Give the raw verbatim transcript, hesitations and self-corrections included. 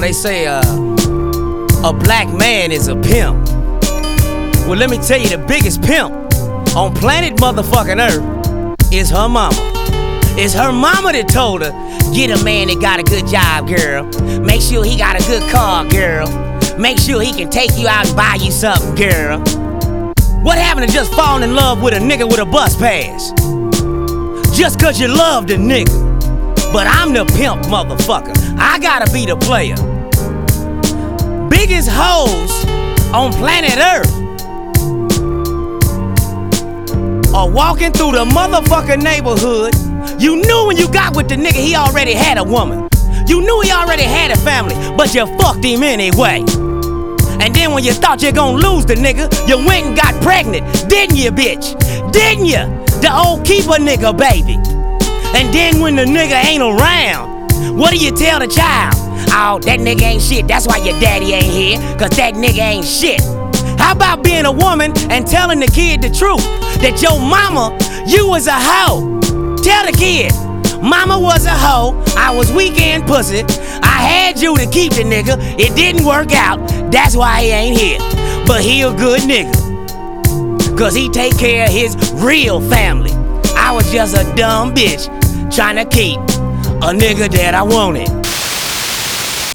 they say uh, a black man is a pimp. Well, let me tell you, the biggest pimp on planet motherfucking Earth is her mama. It's her mama that told her, get a man that got a good job, girl. Make sure he got a good car, girl. Make sure he can take you out and buy you something, girl. What happened to just falling in love with a nigga with a bus pass? Just cause you love the nigga. But I'm the pimp, motherfucker. I gotta be the player. Biggest hoes on planet Earth are walking through the motherfucking neighborhood. You knew when you got with the nigga he already had a woman. You knew he already had a family, but you fucked him anyway. And then when you thought you gonna lose the nigga, you went and got pregnant, didn't you, bitch? Didn't you? The old keeper nigga, baby. And then when the nigga ain't around, what do you tell the child? Oh, that nigga ain't shit, that's why your daddy ain't here, cause that nigga ain't shit. How about being a woman and telling the kid the truth? That your mama, you was a hoe. Tell the kid, mama was a hoe, I was weekend pussy. I had you to keep the nigga, it didn't work out, that's why he ain't here. But he a good nigga, cause he take care of his real family. I was just a dumb bitch trying to keep a nigga that I wanted.